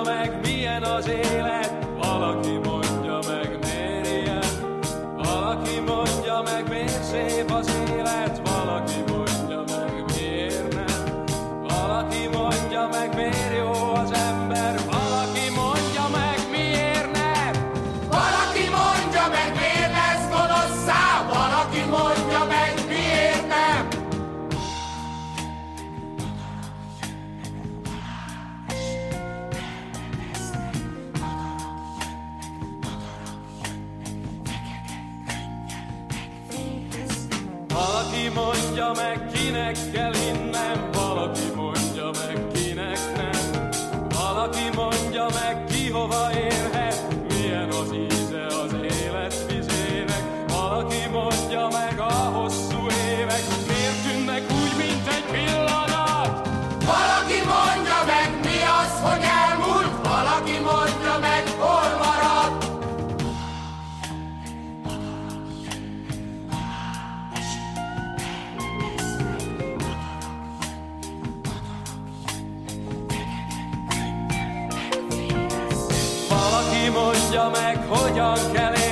meg, milyen az élet, valaki mondja meg, miért ilyen. Valaki mondja meg, miért szép az élet, valaki mondja meg, miért nem. Valaki mondja meg, miért jó az ember, valaki mondja meg, miért nem. Valaki mondja meg, miért lesz gonoszszá, valaki mondja meg, miért nem. Valaki mondja meg, kinek kell innem, valaki mondja meg, kinek nem. Valaki mondja meg, ki hova érhet, milyen az íze az élet vizének. Valaki mondja meg, a hosszú évek miért tűnnek úgy, mint egy pillanat. Valaki mondja meg, mi az, hogy elmúlt, valaki mondja meg, hol maradt. Valaki mondja meg, hogyan kell